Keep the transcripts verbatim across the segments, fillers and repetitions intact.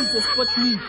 etseditse Sputnik.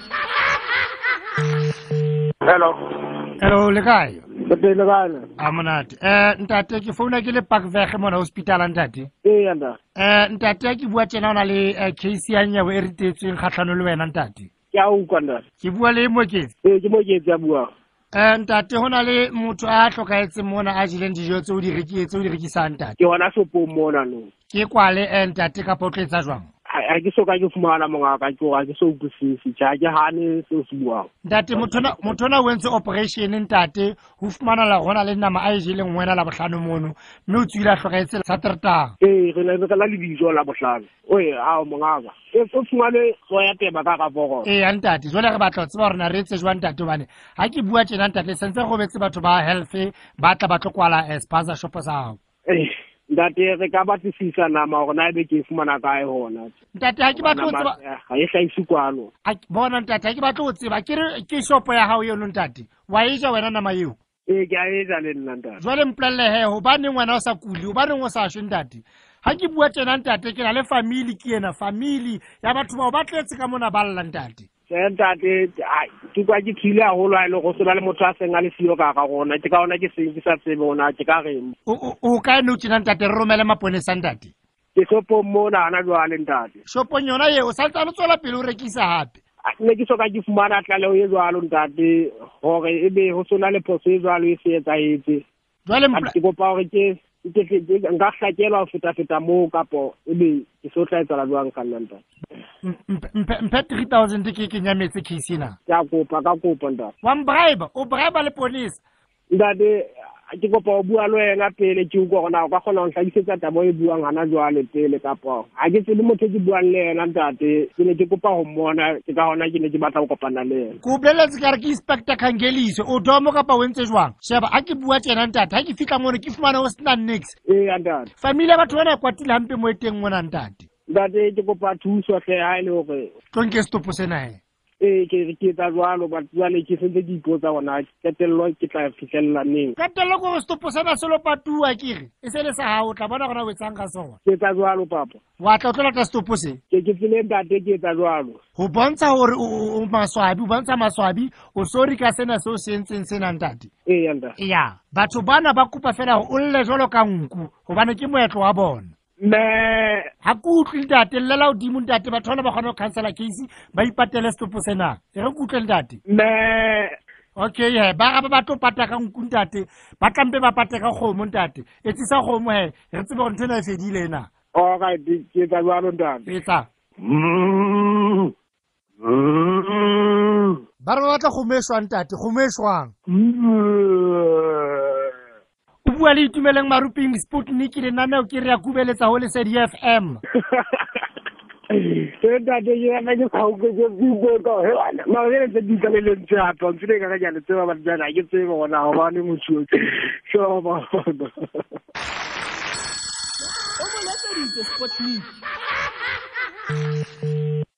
Hello. Hello, le kae? Ke le bana. A monate. Eh ntate ke founa ke le Parkveg mona hospital ntate. Eh yanda. Eh ntate ke bua tsena ona le case ya nyawo e ritetsweng kgatlhano le wena ntate. Ke a utlwa ntate. Ke bua le Moketsi. Eh ke Moketsi a bua. Eh ntate hona le motho a hlokaetseng mona a jileng dijo tse o di reketse o di rekisang ntate. Ke hona shopong mona no. Ke kwale ntate ka potletsa jwang? Ha ke soka ke fumana mongaka ke wa ke so utlwisisi tja ke hane se se buang. Ntate motho motho na wentse operation ntate ho fumana la gona le nama a jileng wena la bohlano mono mme o tswila hlokaetse Saterdag. Eh re le re la le dijo la bohlano. Oye a mongaka e o fumane go ya teba ka ka bogo. Eh ntate jwale re batla tseba rena re etse jwang ntate bane ha ke bua tjena ntate sentse go betse batho ba health ba tla ba tlo kwala spaza shop sa hao. Eh ntate re ka batlisisa nama gore na be ke fumana kae hona. Ntate ha ke batla ho tseba ha e hlaisi kwano. A bona ntate ha ke batla ho tseba ke re ke shop ya hao eno ntate wa e ja wena nama eo. Eh ke a e ja le nna ntate. Jwale mplelle he ho bane ngwana o sa kuli ho bane o sa shwe ntate. Ha ke bua tjena ntate ke na le family ke ena family ya batho ba ba tletse ka mona ba lla ntate. Ntate ke kwa ke thile haholo a ile go sona le motho a seng a le sio ka ga gona ke ka ona ke seng ke sa tsebe ona ke ka reng o ka no tsena ntate re romele maponesa ntate ke shopo mona ana jwale ntate shopo nyona ye o sa tsana tswela pele o rekisa hape ne ke soka ke fumana tlale o ye jwalo ntate hore ebe ho sona le phoso e jwalo e se etsaetse jwale ke kopa hore ke ke nka hlakelwa ho feta feta mo kapo ebe ke so tla etsa jwang ka nna ntate mpe three thousand ke ke nyametse case ena ya kopa ka kopa ntate wa bribe o bribe le police ntate ke kopa o bua le wena pele ke utlwa gona o ka kgona go hlakisetsa tabo e buang hana jwale pele kapo ha ke tsebe motho ke buang le yena ntate ke ne ke kopa ho mmona ke ka hona ke ne ke batla go kopana le yena ko boleletse ka re ke inspector Khangeliso o domo kapa o ntse jwang sheba ha ke bua tjena ntate ha ke fitla mone ke fumana ho sena next eh ntate family batho bana kwatile hampe mo eteng mona ntate ntate ke kopa thuso hle ha ile hore tlonke stopo sena he eh ke ke tsa jwalo ba tswale ke sentse ke ipotsa bona ketello ke tla fihlella neng ketello go stopo sena selo patua kire e se le sa ha o tla bona gona o etsang ka sona ke tsa jwalo papa wa tla tlola ka stopo se ke ke tsile ntate ke tsa jwalo ho bontsha hore o maswabi o bontsha maswabi o sorry ka sena se o sentseng sena ntate eh yanda ya batho bana ba kupa fela o lle jwalo ka nku hobane ke moetlo wa bona me ha ku utlwi ntate llela o dimo ntate batho bana ba kgona go cancela case ba ipatele stopo sena e re ku utlwe ntate me okay he ba ga ba tlo pata ka nku ntate ba tlampe ba pata ka kgomo ntate e tsisa kgomo he re tsebe go ntena e fedile ena o ga di ke tsa jwalo ntate etsa ba re batla go meshwa ntate go meshwang bua le itumeleng maruping Sputnik le nana o ke re ya kubeletsa ho le se D F M se ntate ye ba ke go ke ke go go he ma re tse di ka le ntse a tlo tsile ka ga le tseba ba tsana ke tseba bona ho ba le motho so ba o mo letseditse Sputnik